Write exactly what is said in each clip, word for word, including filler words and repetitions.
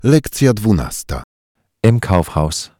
Lekcja dwunasta. Im Kaufhaus.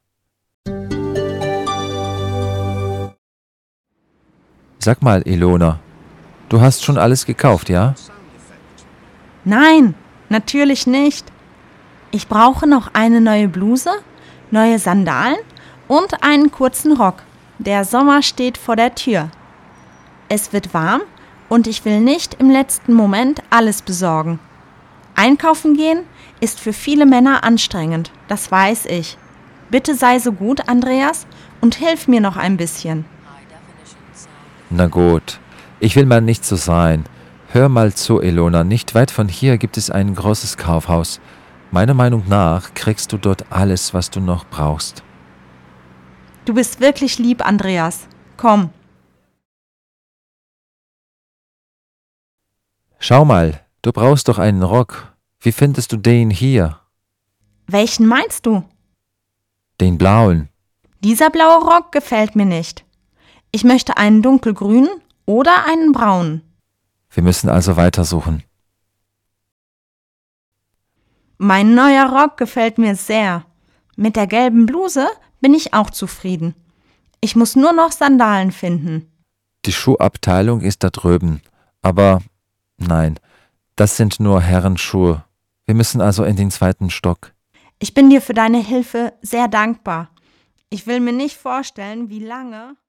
Sag mal, Ilona, du hast schon alles gekauft, ja? Nein, natürlich nicht. Ich brauche noch eine neue Bluse, neue Sandalen und einen kurzen Rock. Der Sommer steht vor der Tür. Es wird warm und ich will nicht im letzten Moment alles besorgen. Einkaufen gehen ist für viele Männer anstrengend, das weiß ich. Bitte sei so gut, Andreas, und hilf mir noch ein bisschen. Na gut, ich will mal nicht so sein. Hör mal zu, Ilona, nicht weit von hier gibt es ein großes Kaufhaus. Meiner Meinung nach kriegst du dort alles, was du noch brauchst. Du bist wirklich lieb, Andreas. Komm. Schau mal, du brauchst doch einen Rock. Wie findest du den hier? Welchen meinst du? Den blauen. Dieser blaue Rock gefällt mir nicht. Ich möchte einen dunkelgrünen oder einen braunen. Wir müssen also weitersuchen. Mein neuer Rock gefällt mir sehr. Mit der gelben Bluse bin ich auch zufrieden. Ich muss nur noch Sandalen finden. Die Schuhabteilung ist da drüben. Aber nein, das sind nur Herrenschuhe. Wir müssen also in den zweiten Stock. Ich bin dir für deine Hilfe sehr dankbar. Ich will mir nicht vorstellen, wie lange...